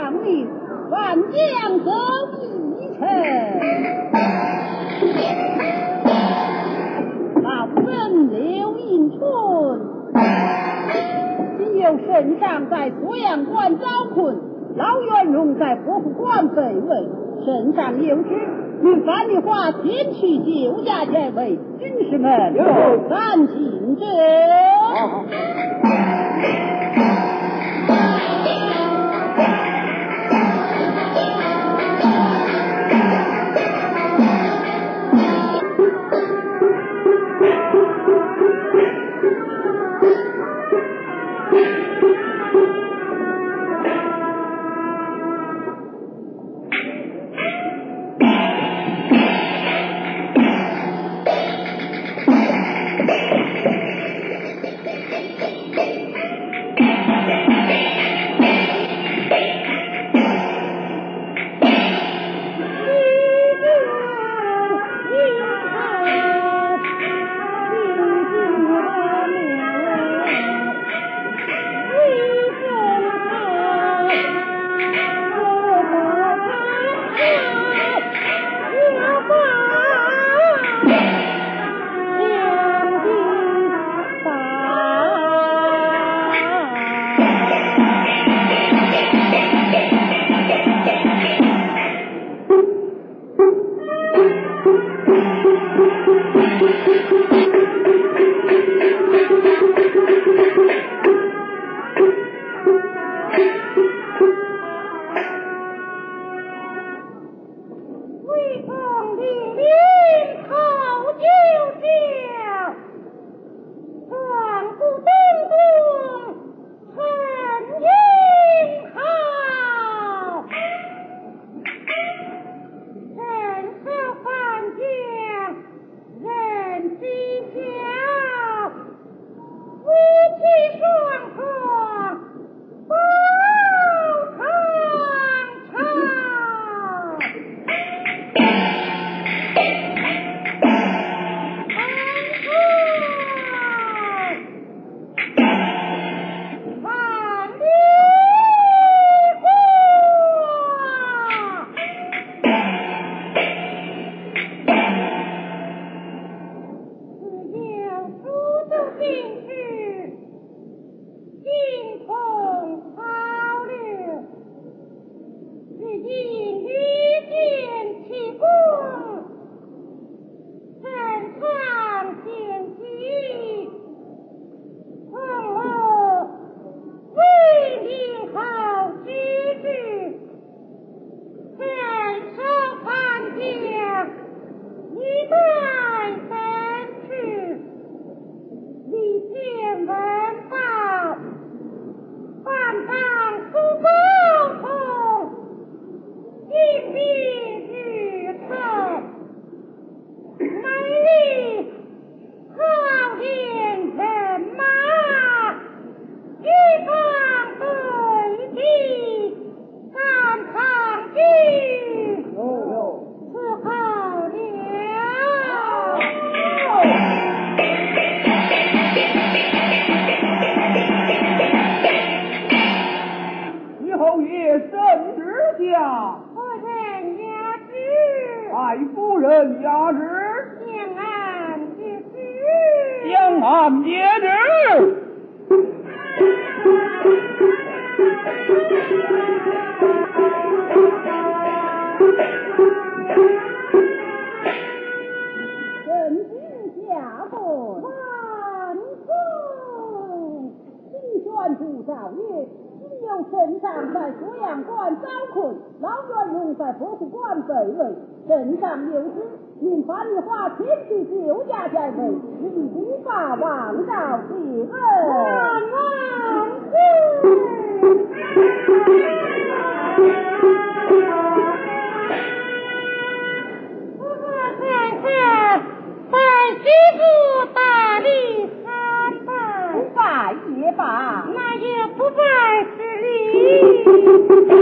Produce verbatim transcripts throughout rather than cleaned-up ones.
上令，万将走一程。老身刘应春，今有圣上在鄱阳关遭困，老元荣在伯府关被围，圣上有旨，命范丽华前去救驾前为军士们赶紧着。 圣上有旨，命范丽华前去救驾在位，以兵法王道谢恩。万万岁！我看看，拜师傅大礼三拜，不拜也罢，那也不拜是礼。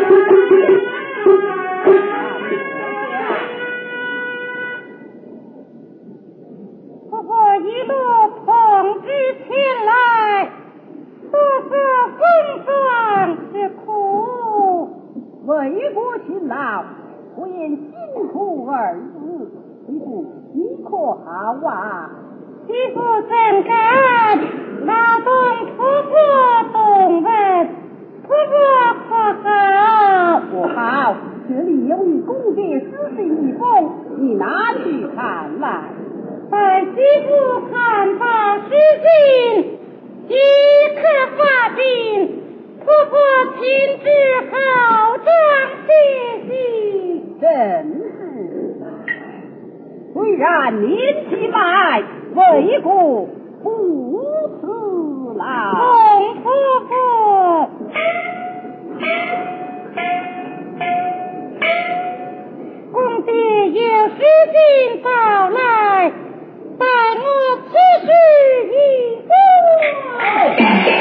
一路同志前来，多少风霜之苦， 为国勤劳，不言辛苦二字，媳妇你可好啊？ 媳妇怎敢劳动婆婆动问，婆婆可好？ 不好，这里有你公爹私信一封，你拿去看来。 待媳妇看罢书信，即刻发病，婆婆亲自好装谢息。 真是，虽然年纪迈，为国不辞劳。 洪婆婆，公爹有书信到来，待我此事一过。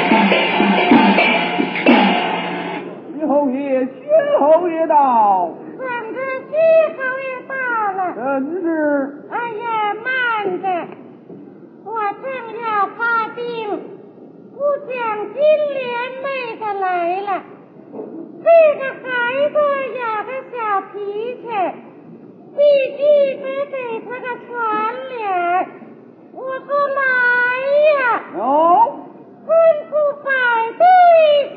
徐侯爷，薛侯爷到。 等着薛侯爷到了。 真是。 哎呀，慢着，我正要发兵，不讲金莲妹子来了。这个孩子有个小脾气，必须得给他个传脸。我说来呀， 有。 吩咐百队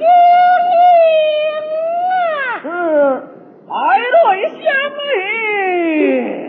相迎啊！ 是，百队相迎。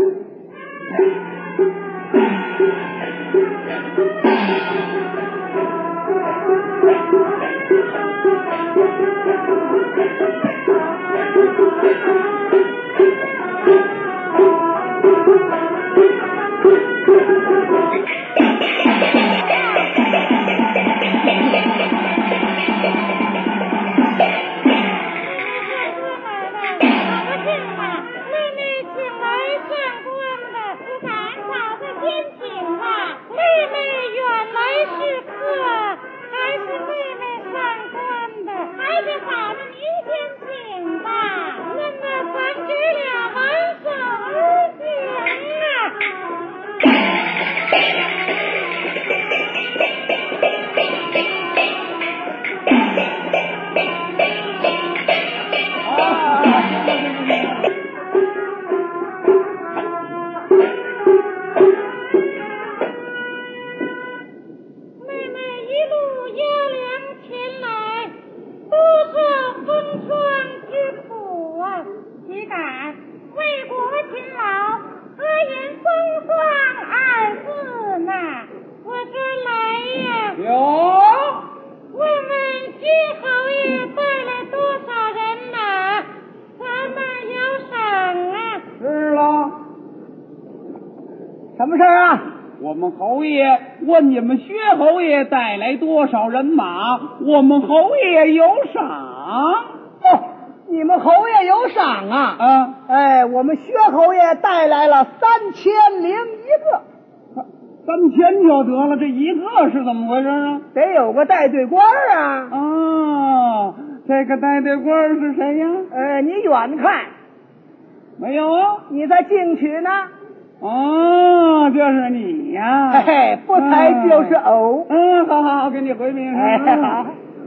什么事儿啊？ 我们侯爷问你们薛侯爷带来多少人马，我们侯爷有赏。 哦，你们侯爷有赏啊？ 啊， 哎，我们薛侯爷带来了三千零一个。 三千就得了，这一个是怎么回事啊？ 得有个带队官啊。 哦，这个带队官是谁呀？ 呃，你远看没有啊？ 你在进取呢。 哦，就是你呀！ 嘿嘿，不才就是偶。 嗯，好好好，给你回命。 哎，好。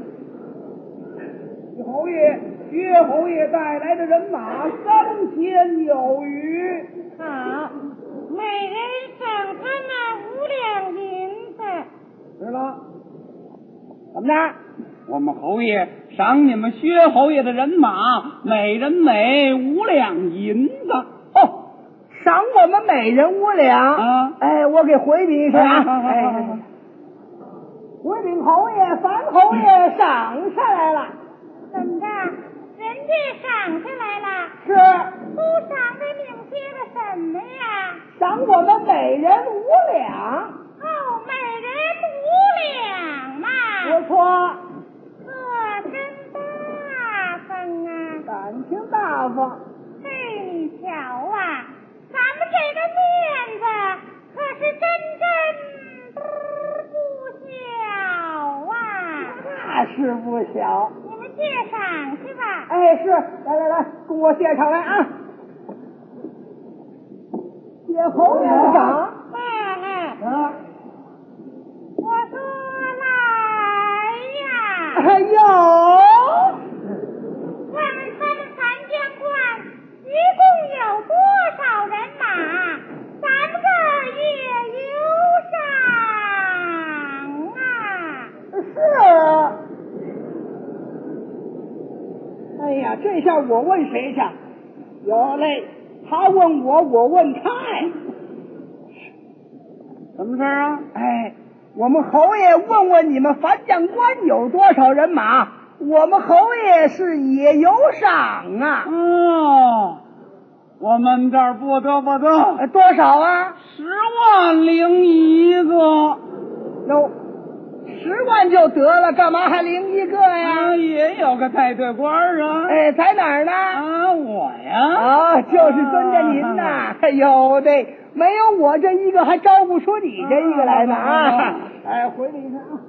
薛侯爷，薛侯爷带来的人马三千有余。 好，每人赏他那五两银子。 是了， 怎么着？ 我们侯爷赏你们薛侯爷的人马，每人每五两银子。 哦。赏我们每人五两啊！ 哎，我给回禀一声啊！哎，回禀侯爷，樊侯爷赏下来了。 怎么着？人家赏下来了？ 是。 都赏给你们些个什么呀？ 赏我们每人五两。 哦，每人五两嘛。 不错。 可真大方啊！ 感情大方。 嘿，你瞧啊！咱们这个面子可是真真不小啊！ 那是不小。 你们谢赏去吧。 哎，是，来来来，跟我谢上来啊！谢侯爷赏。 嗯嗯。 啊。 我说来呀！ 哎呦， 问他们呀，这下我问谁去？有嘞，他问我，我问他呀。 什么事儿啊？ 哎，我们侯爷问问你们樊将官有多少人马？我们侯爷是也有赏啊。 哦，我们这儿不得不得， 呃多少啊？ 十万零一个。 有十万就得了，干嘛还零一个呀？ 啊，也有个带队官啊。 哎，在哪儿呢？ 啊，我呀。 啊，就是跟着您呐。哎呦的，没有我这一个，还招不出你这一个来呢啊！哎，回来一看啊，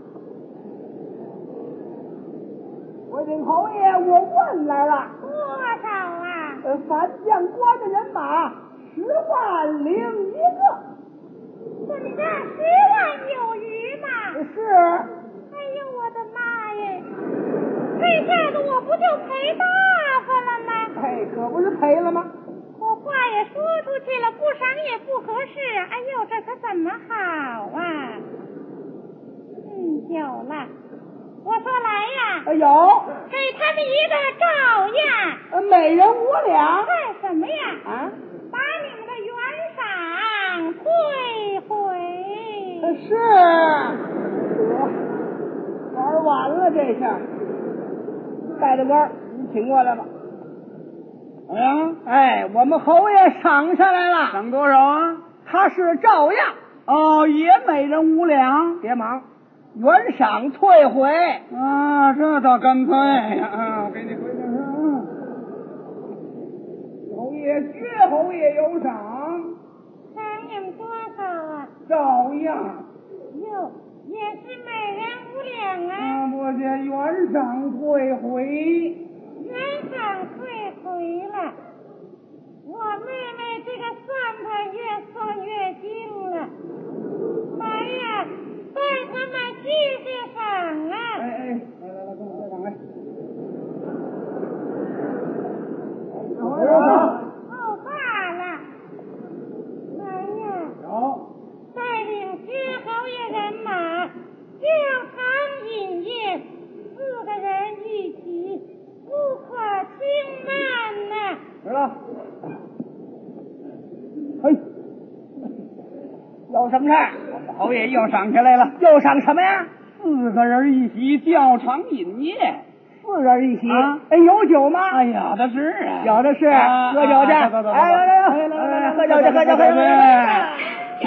我领侯爷，我问来了， 多少啊？ 呃，樊将官的人马十万零一个。 怎么着？十万有余嘛？ 是。 哎呦，我的妈耶！这下子我不就赔大发了吗？ 哎，可不是赔了吗？ 我话也说出去了，不赏也不合适。哎呦，这可怎么好啊？嗯，有了。我说来呀， 哎有， 给他们一个照样。 呃，每人五两。 干什么呀？ 啊？ 把你们的原赏退回。 呃是。得，玩完了这下。带着官，你请过来吧。 怎么样？ 哎，我们侯爷赏下来了。 赏多少啊？ 他是照样。 哦，也每人五两。 别忙，原赏退回。 啊，这倒干脆呀！啊，我给你回去是啊。侯爷，薛侯爷有赏。 赏你们多少啊？ 照样。 哟，也是每人五两啊。 啊，不是原赏退回。 原赏退回了。我妹妹这个算盘越算越精了。来呀，带他们继续赏啊！ 哎哎，来来来，跟我再赏来。 有赏。 哦，罢了。来呀， 有。 带领薛侯爷人马教堂饮宴，四个人一起，不可轻慢呐！ 知道。 嘿，有什么事？ 我们侯爷又赏下来了。 又赏什么呀？ 四个人一席，教场饮宴。 四人一席。 啊哎，有酒吗？ 哎呀，的是啊， 有的是。 啊喝酒去。 啊走走走走哎，来来来来来来，喝酒去，喝酒，喝酒，喝酒。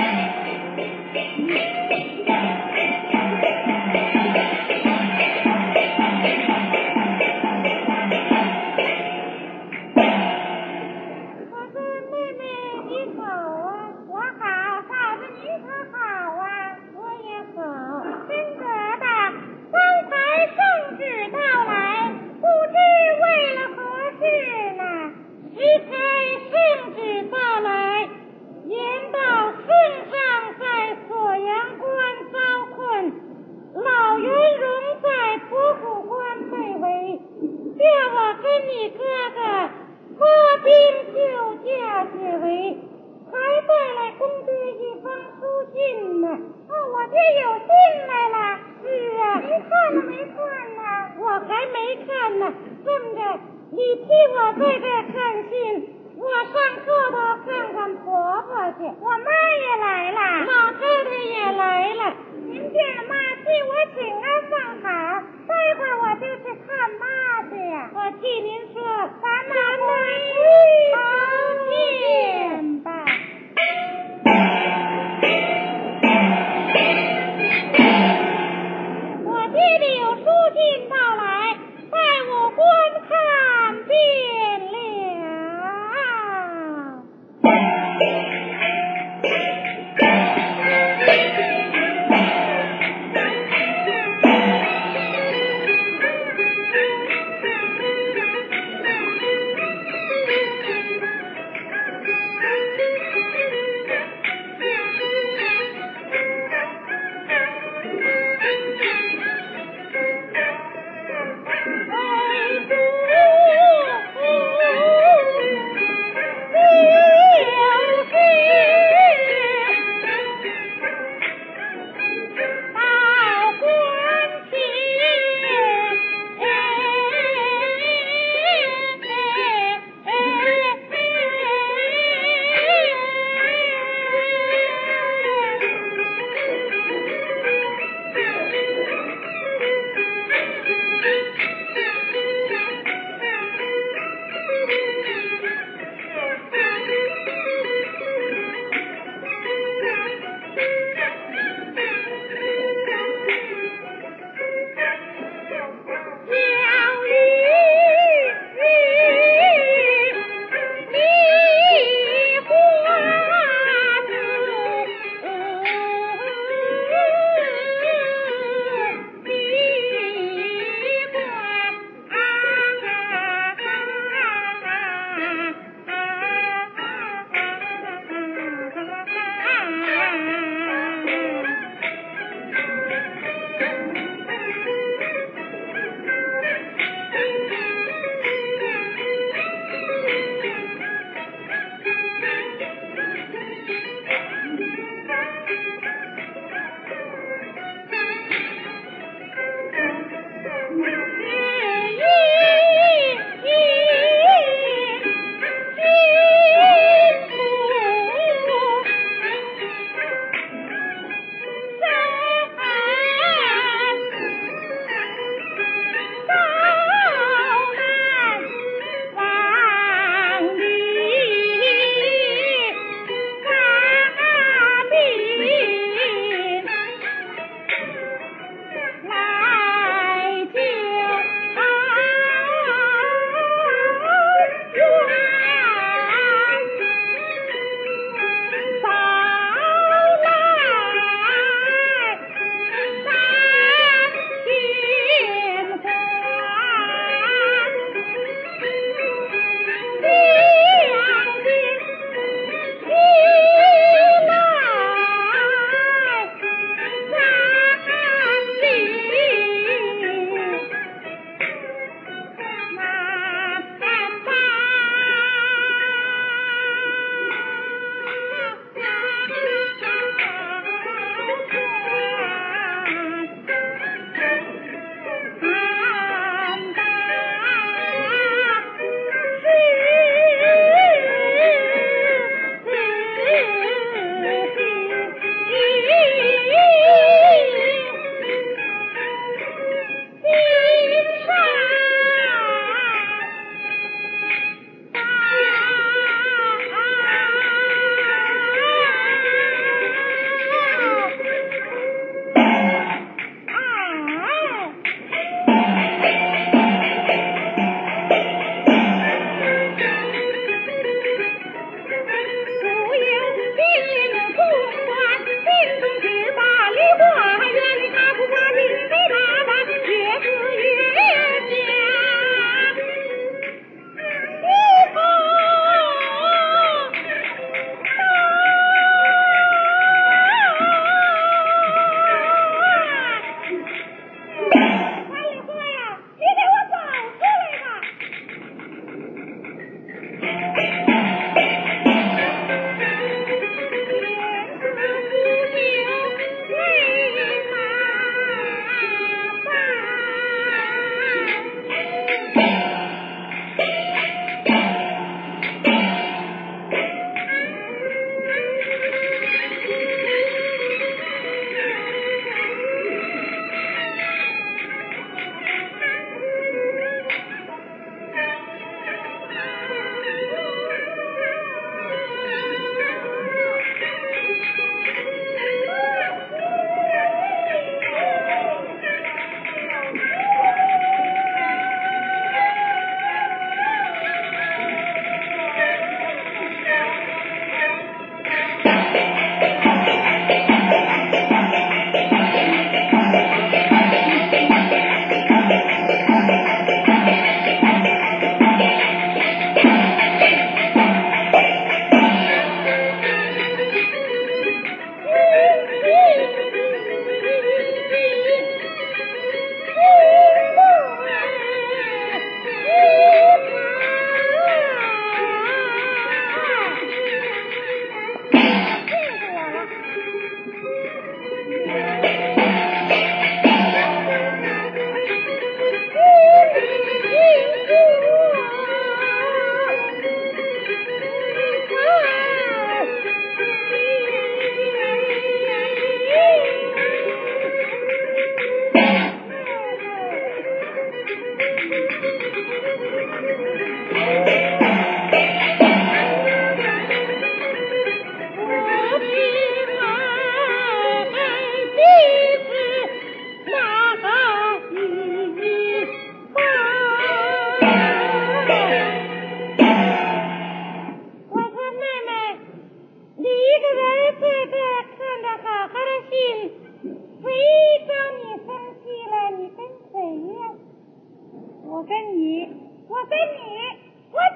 我说妹妹你好啊，我好，嫂子你可好啊，我也好。真得的，刚才圣旨到来，不知为了何事呢？时才圣旨到来，言道圣上在锁阳关遭困，老元荣在博虎关被围，叫我跟你哥哥发兵救驾解围，还带来公爹一封书信呢。哦，我爹有信来了。是啊，您看了没看呢？我还没看呢。这么着，你替我在这看信，我上客头看看婆婆去。我妈也来了，老太太也来了。您见了妈，替我请安放好。待会儿我就去看妈去呀。我替您说，咱们好见吧。我爹爹有书信到来，待我观看便了。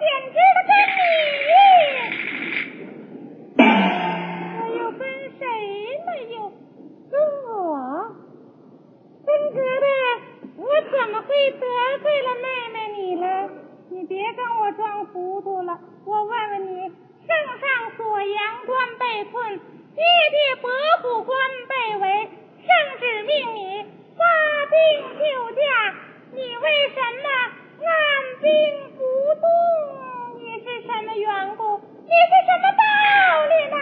简直的跟你，我又跟谁了又？跟我？真觉得我怎么会得罪了妹妹你了？你别跟我装糊涂了，我问问你，圣上锁阳关被困，爹爹伯父官被围，圣旨命你发兵救驾，你为什么按兵不动？你是什么缘故？你是什么道理呢？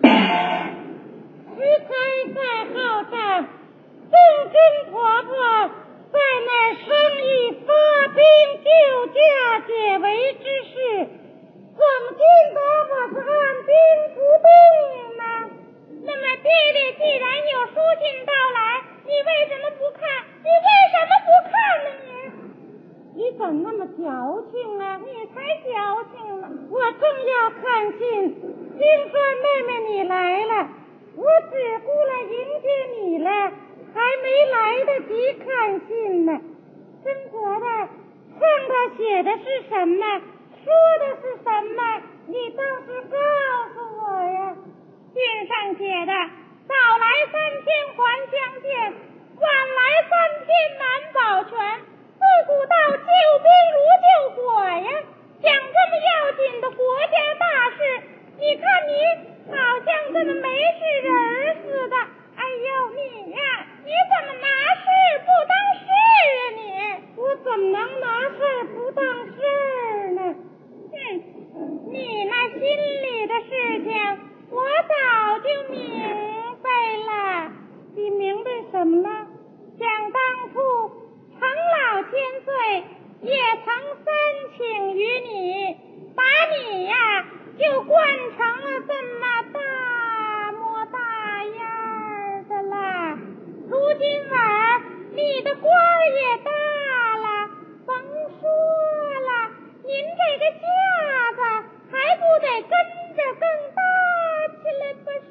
时才在号召众军婆婆在那商议发兵救驾解围之事，怎么见得我是按兵不动呢？那么爹爹既然有书信到来，你为什么不看？你为什么不看呢？你你怎么那么矫情啊？你才矫情呢！我正要看信，听说妹妹你来了，我只顾了迎接你了，还没来得及看信呢。真觉得上头写的是什么，说的是什么，你倒是告诉我呀。信上写的早来三天还相见，晚来三天难保全，自古道救兵如救火呀。讲这么要紧的国家大事，你看你好像这么没事人似的。哎呦你呀，你怎么拿事不当事啊你？我怎么能拿事不当事呢？哼，你那心里的事情我早就明白了。你明白什么呢？想当初程老千岁也曾三请于你，把你呀就惯成了这么大模大样的了。如今晚你的官也大了，甭说了，您这个架子还不得跟着更大起来不是？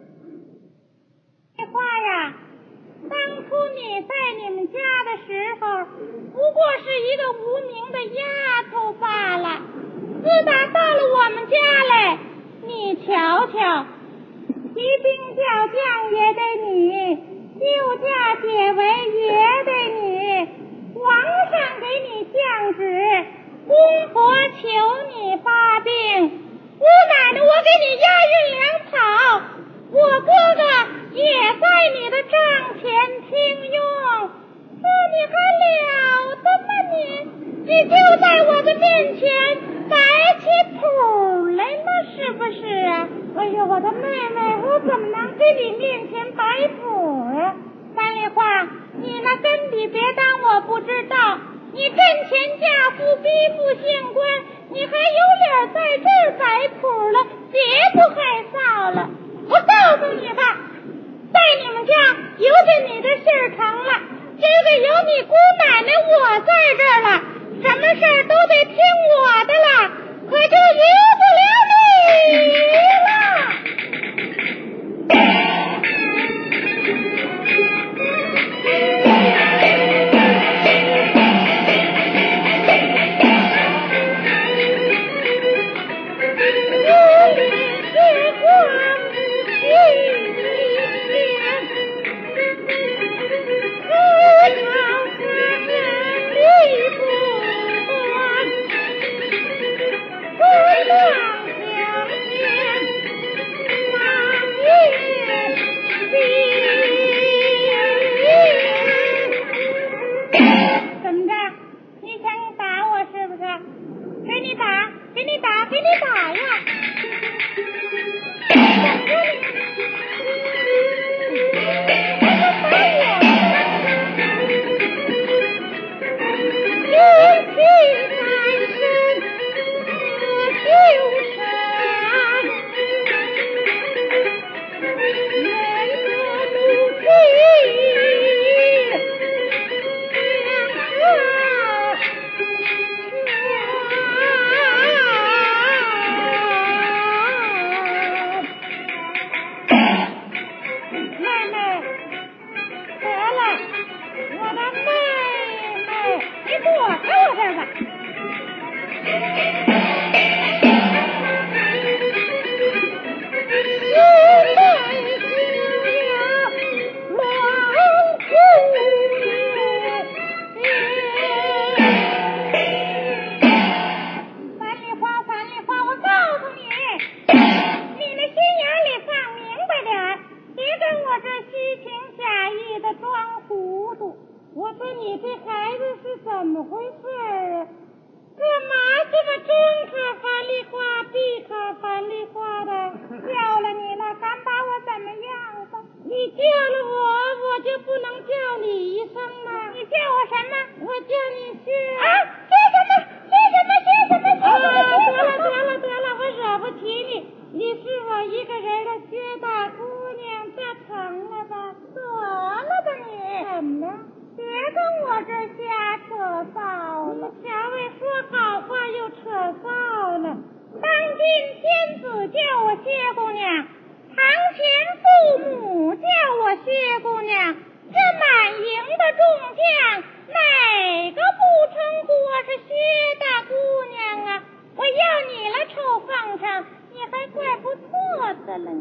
这话呀，当初你在你们家的时候不过是一个无名的丫头罢了，自打到了我们家来，你瞧瞧，骑兵叫将也得你，救驾解围也得你，皇上给你降旨，公婆求你发兵，姑奶奶我给你押运粮草，我哥哥也在你的帐前听用，这你还了得吗你？你就在我的面前摆起谱来了是不是啊？哎呦我的妹妹，我怎么能在你面前摆谱啊？三丽花，你那根底别当我不知道，你阵前嫁夫逼父姓官，你还有脸在这儿摆谱了，别不害臊了。我告诉你吧，在你们家由着你的事儿成了，今个有你姑奶奶我在这儿了，什么事儿都得听我的了，可就由不了你了。躲开我这儿吧。 薛姑娘，堂前父母叫我薛姑娘，这满营的众将哪个不称呼我是薛大姑娘啊？我要你了臭奉承，你还怪不错的了。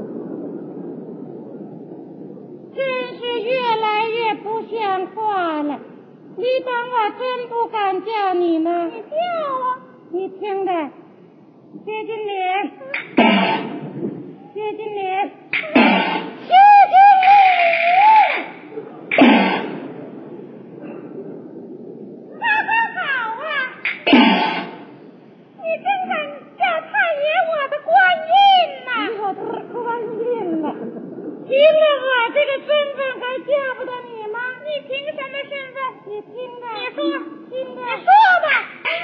真是越来越不像话了，你当我真不敢叫你吗？你叫啊！你听着，薛金莲，薛金莲，薛金莲，哈哈好啊！你真敢叫太爷我的官印呐！我的官印呐！凭着我这个身份还叫不得你吗？你凭什么身份？你听着，你说，听着，你说吧。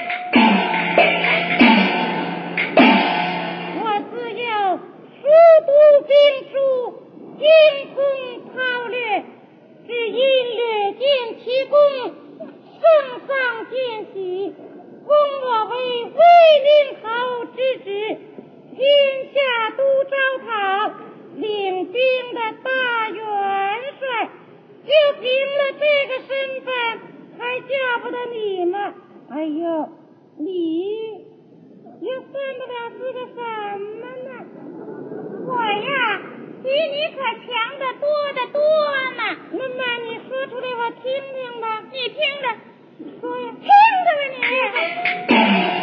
我自幼熟读兵书，精通韬略，只因略见其功，圣上见喜，封我为卫令侯之职，天下都招讨，领兵的大元帅。就凭了这个身份，还叫不得你吗？哎呦，你又算得了是个什么呢？我呀，比你可强得多得多呢。那么你说出来我听听吧，你听着，说呀，听着吧你。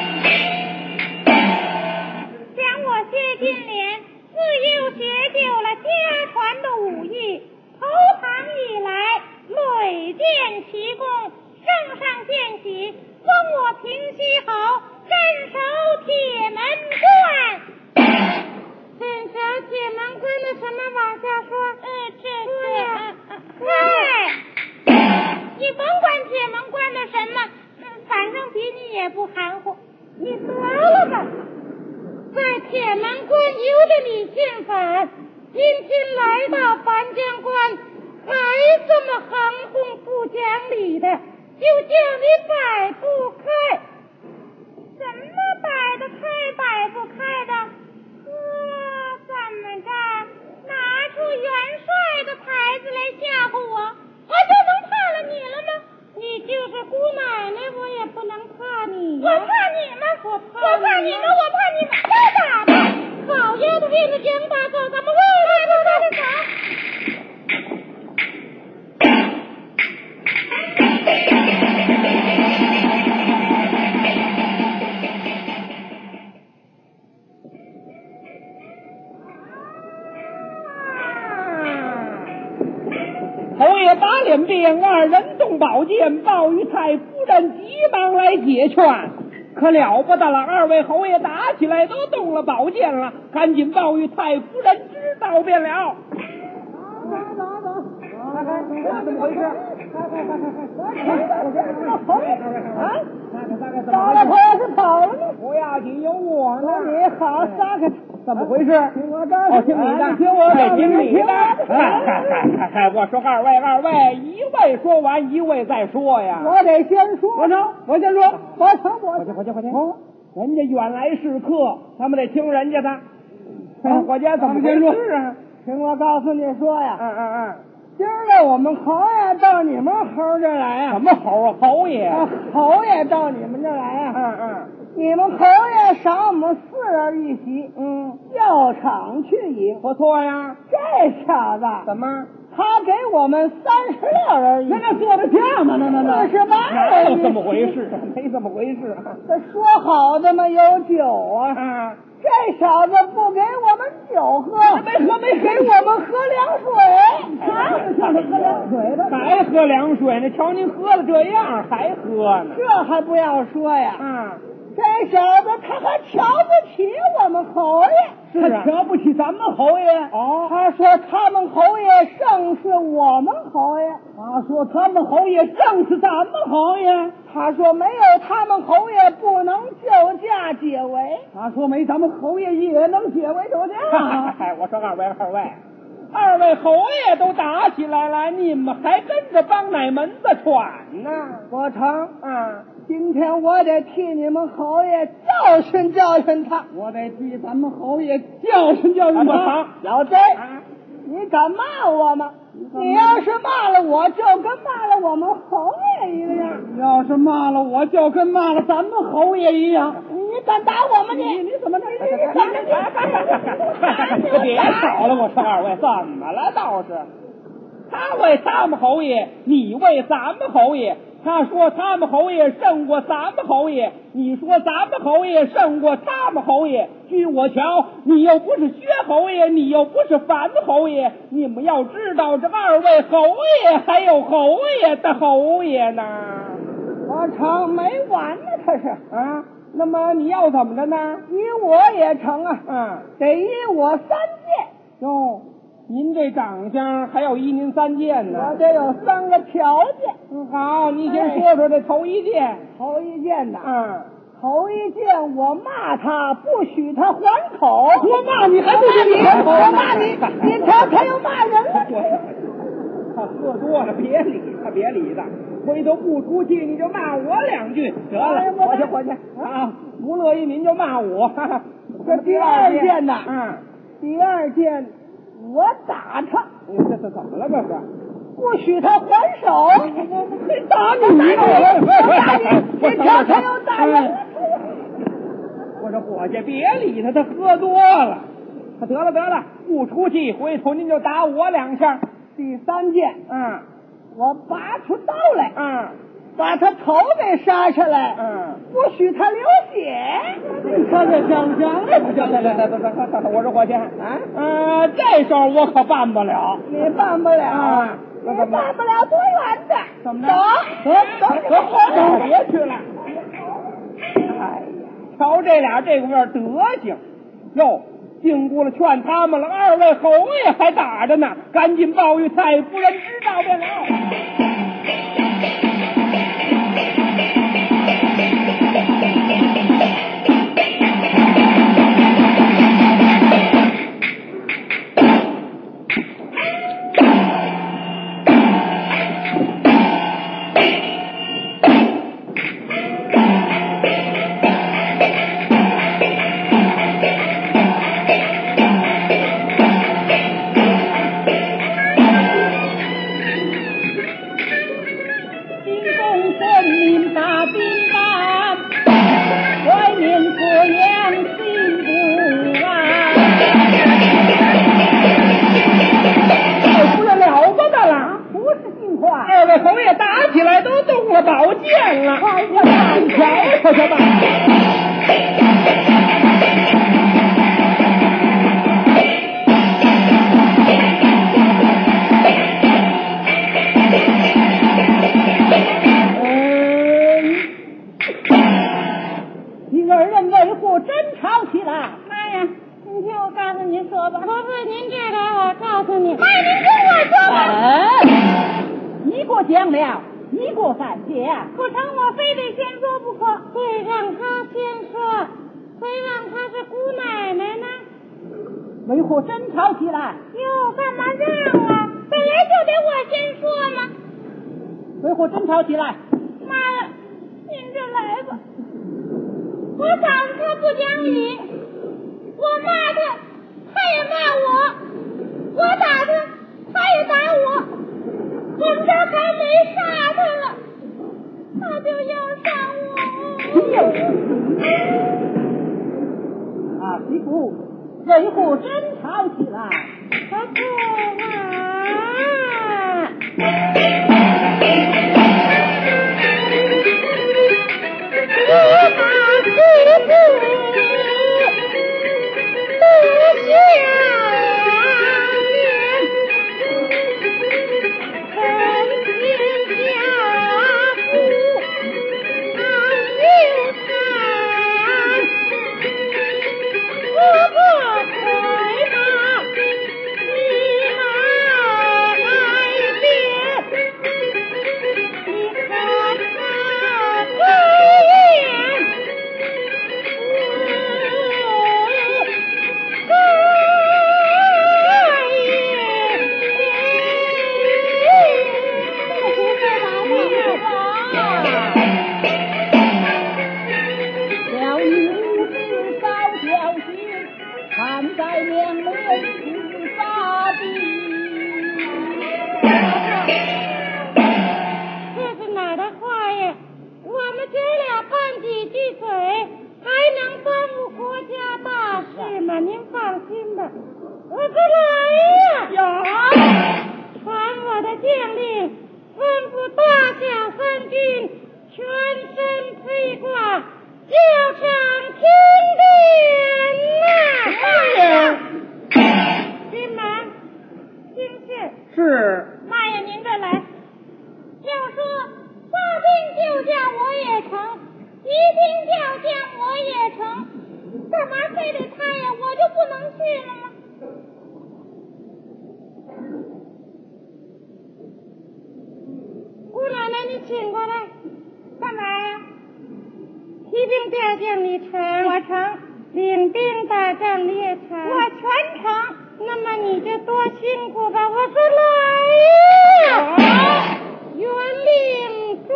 讲我薛金莲自幼学就了家传的武艺，投唐以来屡建奇功，圣上见喜，封我平西侯，镇守铁门关。镇守铁门关的什么往下说？呃，这这，嗨，你甭管铁门关的什么，嗯，反正比你也不含糊。你得了吧，在铁门关由着你进反，今天来到樊江关，还这么横哄不讲理的，就叫你摆不开。怎么摆得开摆不开的？呃，怎么着？拿出元帅的牌子来吓唬我，我就能怕了你了吗？你就是姑奶奶，我也不能怕你。我怕你吗？我怕我怕你吗？我怕你吗？该打吧！好丫头片子讲打走，咱们喂喂喂喂喂走。 侯爷把脸变二人动宝剑，鲍玉太夫人急忙来解劝，可了不得了，二位侯爷打起来都动了宝剑了，赶紧鲍玉太夫人知道便了。 走走走，看看怎么回事？看看看看看，啊！打了跑是跑了吗？ 不要紧，有我呢。 你好，撒开！ 怎么回事？ 听我告诉哦，听你的， 听我哎，听你的。 嗨嗨嗨嗨嗨！我说二位，二位，一位说完，一位再说呀。 我得先说。 我成，我先说。 我成，我快去，快去，快去！哦，人家远来是客，咱们得听人家的。哎，伙计，怎么回事啊？ 听我告诉你说呀， 嗯嗯嗯， 今儿个我们侯爷到你们侯这儿来啊。 什么猴啊？侯爷。 啊，侯爷到你们这儿来啊。 嗯嗯。 你们侯爷赏我们四人一席， 嗯， 药厂去饮。 不错呀。 这小子怎么？ 他给我们三十六人一席， 那那做的价吗？那那那四十八哪人一席。 有这么回事？没这么回事啊。 这说好的嘛，有酒啊。 啊， 这小子不给我们酒喝， 没喝没给我们喝凉水。 啊，像是喝凉水的，还喝凉水呢？瞧您喝了这样，还喝呢？ 这还不要说呀。 啊， 这小子他还瞧不起我们侯爷， 是啊，瞧不起咱们侯爷。哦， 他说他们侯爷胜似我们侯爷， 他说他们侯爷胜似咱们侯爷。 他说没有他们侯爷不能救驾解围， 他说没咱们侯爷也能解围救驾。我说二位二位，二位侯爷都打起来了，你们还跟着帮哪门子喘呢？ 我成啊， 今天我得替你们侯爷教训教训他。 我得替咱们侯爷教训教训他。 小贼，你敢骂我吗？你要是骂了我，就跟骂了我们侯爷一样。 要是骂了我，就跟骂了咱们侯爷一样。 你敢打我吗？你你怎么？你你怎么？你别吵了，我说二位怎么了？倒是他为他们侯爷，你为咱们侯爷。他说他们侯爷胜过咱们侯爷，你说咱们侯爷胜过他们侯爷。据我瞧，你又不是薛侯爷，你又不是樊侯爷。你们要知道，这二位侯爷还有侯爷的侯爷呢。 我成没完呢，他是啊。那么你要怎么着呢？ 依我也成啊， 嗯， 得依我三件。 哟，您这长相还要依您三件呢。 我这有三个条件。 嗯，好，你先说说这头一件。 头一件呐， 嗯， 头一件我骂他，不许他还口。 我骂你还不许你还口？ 我骂你，你瞧他又骂人了。 他喝多了，别理他，别理他。回头不出气，你就骂我两句，得了，回去回去啊！不乐意您就骂我。 这第二件呐， 嗯， 第二件我打他。 这这怎么了？这是不许他还手。 我打你！ 我打你！你瞧他又打人了。 我说伙计，别理他，他喝多了。他得了得了，不出气，回头您就打我两下。 第三件， 嗯， 我拔出刀来， 嗯， 把他头给杀下来， 嗯， 不许他流血。 你看这想想的，行行行行行，我说伙计，啊，呃，这时候我可办不了， 你办不了， 啊， 你办不了多远的？ 怎么走着？走走走，后头别去了。哎呀，瞧这俩这个味儿德行，哟。经过了劝他们了，二位侯爷还打着呢，赶紧报与太夫人知道便了。侯爷打起来都动了宝剑了，哎呀，你瞧瞧瞧吧。嗯，你二人为何争吵起来？ 妈呀，你听我告诉您说吧。婆婆，您这个我告诉你。妈，您听我说吧。 哎你给我讲了，你给我三讲， 不成，我非得先说不可。对，让他先说，谁让他是姑奶奶呢？ 为何争吵起来？ 哟，干嘛让啊？本来就得我先说嘛。 为何争吵起来？ 妈呀，您这来吧。我嫂子她不讲理，我骂她，她也骂我；我打她，她也打我。我们这还没杀他了，他就要杀我。啊，媳妇，为何争吵起来？ 他不啊！我把媳妇不下。 娘们是傻的。 这是哪儿的话呀？我们姐俩拌几句嘴，还能帮助国家大事吗？您放心吧，我这来呀！呀！传我的将令，吩咐大小三军全身披挂，就场听典呐！军门，听是是。 妈呀，您这来，就说发兵就叫我也成，急兵叫将我也成，干嘛非得他呀？我就不能去了吗？姑奶奶，你请过来，干嘛呀？提兵调将你成，我成；领兵打仗你也成，我全成。那么你就多辛苦吧，我说来呀！啊、原令追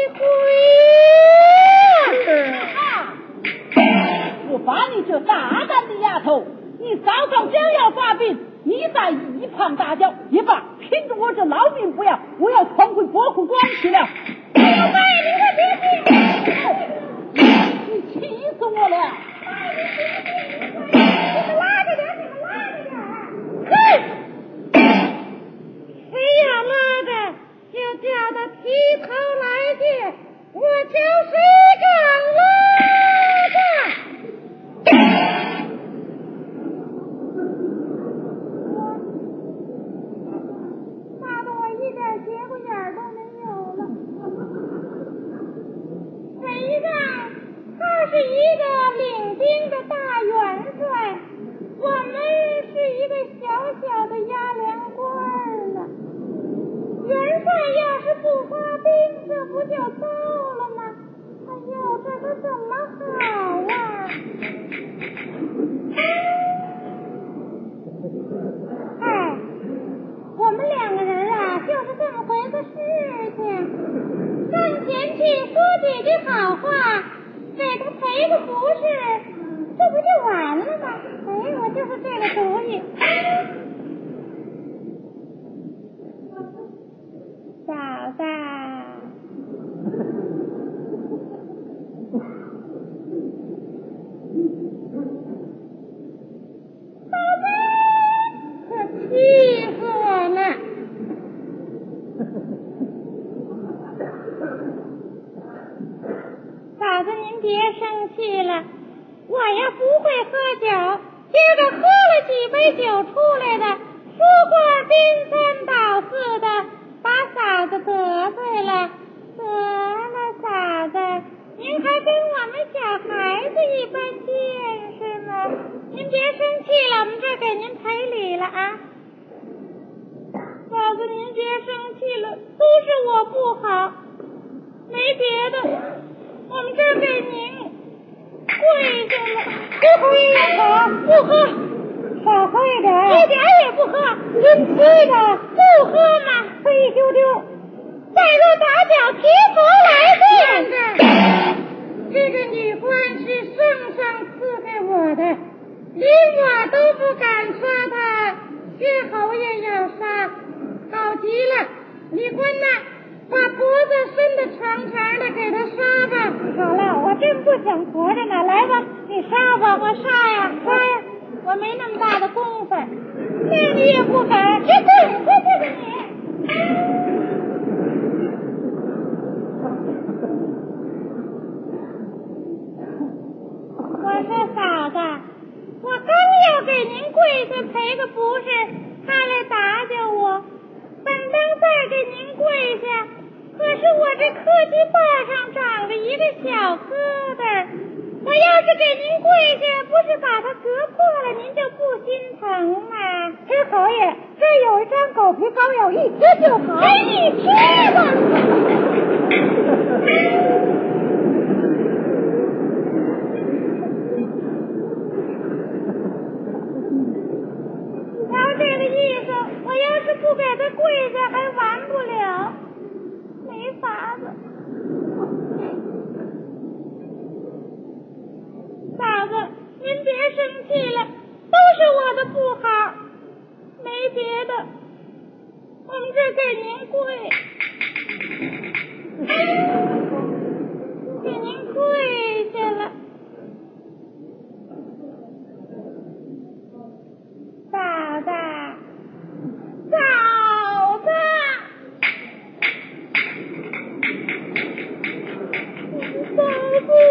归啊！我把你这大胆的丫头，你早早将要发兵，你在一旁大叫也罢，凭着我这老命不要，我要闯回博虎关去了。 哎呦妈呀，你可别气！你气死我了！ 你们拉着点，你们拉着点！嘿，谁要拉着，就叫他提头来见，我瞧谁敢拉着！妈的，我一点节骨眼都没有了。谁让他是一个领兵的大元帅，我们是一个小小的压粮官呢。元帅要是不发兵，这不就糟了吗？哎呦，这可怎么好啊！哎，我们两个人啊，就是这么回个事情。上前去说几句好话，给他赔个不是，这不就完了吗？哎，我就是这个主意。嫂子，嫂子，可气死我了！嫂子，您别生气了，我呀不会喝酒，今儿个喝了几杯酒出来的，说话颠三倒四的，把嫂子得罪了。得了，嫂子，您还跟我们小孩子一般见识吗？您别生气了，我们这给您赔礼了啊！嫂子，您别生气了，都是我不好，没别的，我们这给您跪下了。不喝也好，不喝，少喝一点，一点也不喝。您吃的不喝吗？喝一丢丢。再若打脚提头来见。这个女官是圣上赐给我的，连我都不敢杀她，薛侯爷要杀，好极了。女官呐，把脖子伸得长长的，给他杀吧。好了，我真不想活着呢。来吧，你杀吧，我杀呀，杀呀，我没那么大的功夫。那你也不敢，别滚出去吧你！我说嫂子，我刚要给您跪下赔个不是，他来打搅我，本当再给您跪下，可是我这磕鸡把上长着一个小疙瘩，我要是给您跪下，不是把它割破了，您就不心疼吗？崔侯爷，这有一张狗皮膏药，一贴就好。给你贴吧。瞧这个意思，我要是不给他跪下，还完不了，没法子。嫂子，您别生气了，都是我的的不好，没别的，我们这给您跪，给您跪下了。嫂子，嫂子，嫂子。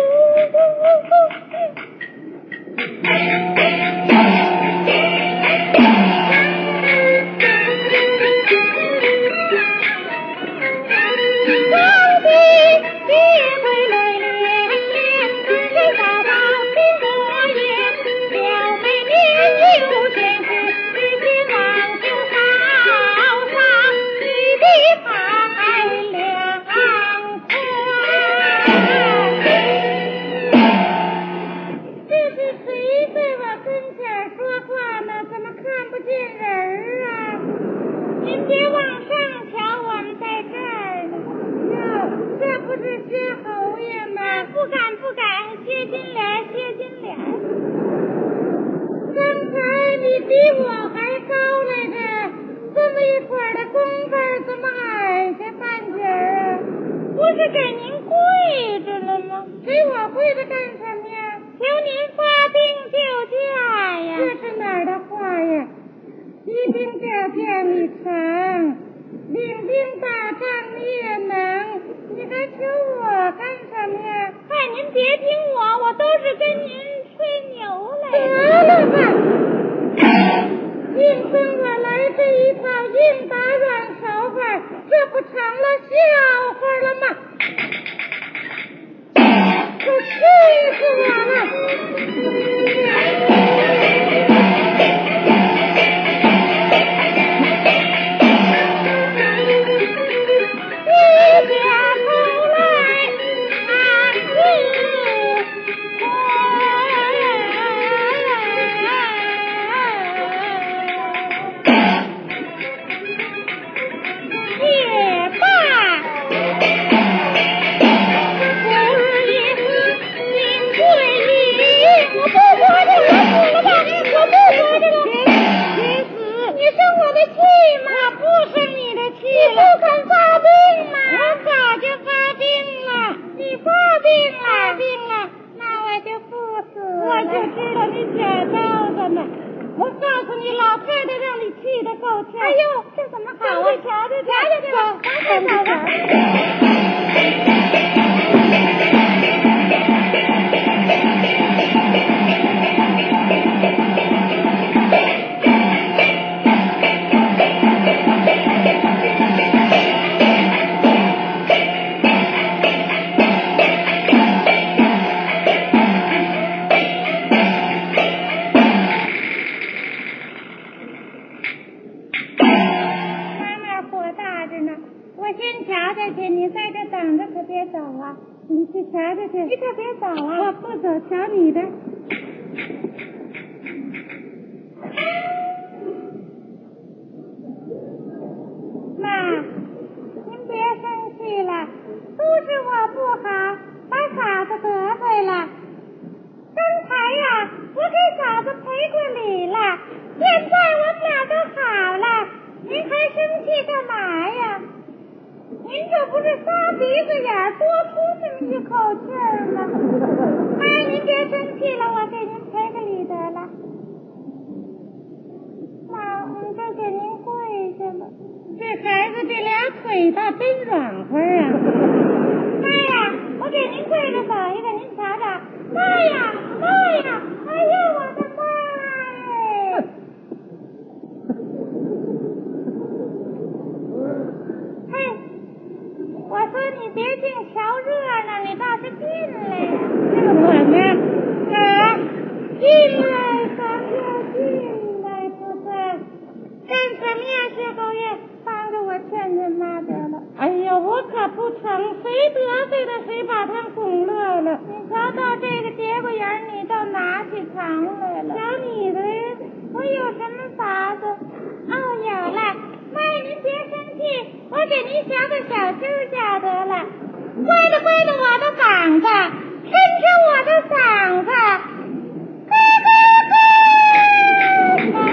乖的乖的，我的膀子，伸伸我的嗓子，呱呱呱。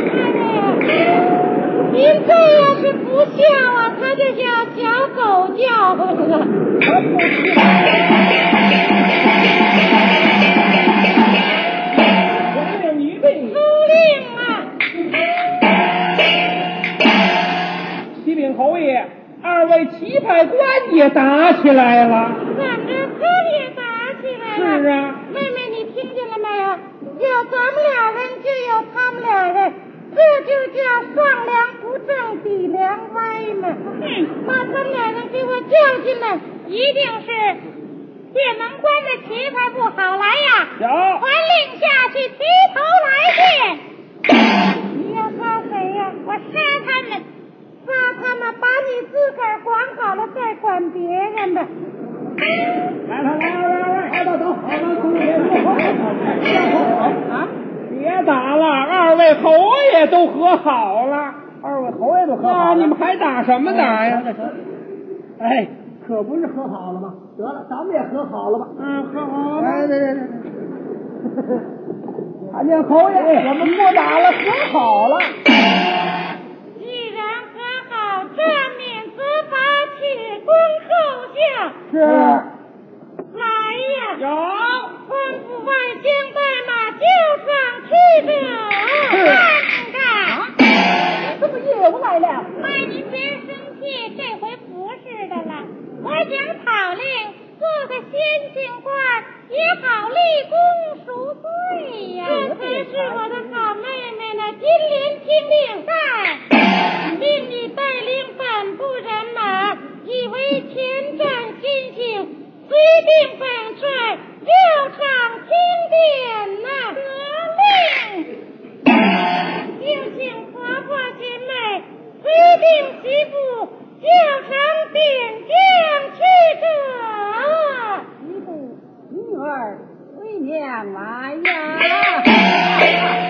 打起来了。 咱这可也打起来了。 是啊， 妹妹，你听见了没有？有咱们俩人，就有他们俩人，这就叫上梁不正底梁歪嘛。嗯，把咱们俩人给我叫进来，一定是店门关的棋牌不好来呀。 有， 传令下去，提头来见。你要杀谁呀？我杀他们，杀他们，把你自个儿管好了，再管别人吧。 来来来来来，好的走，好的走， 啊！别打了，二位侯爷都和好了。 二位侯爷都和好啊， 了， 你们还打什么打呀？ 哎，可不是和好了吗？得了，咱们也和好了吧？ 嗯，和好了。 哎，对对对，看见侯爷，我们不打了，和好了。 既然和好，这面责罚且恭后下。 是。 来呀！ 有。 吩咐外乡带马就上去的。看看。 怎么又来了？ 妈，您别生气，这回不是的了。我想讨令做个先进官，也好立功赎罪呀。这才是我的好妹妹呢。金莲听令在，命你带领本部人马，以为前战新兴，虽定本帅六场清点呐。得令。敬请婆婆亲妹虽定西部，就成点将去者。 一步女儿为娘来呀！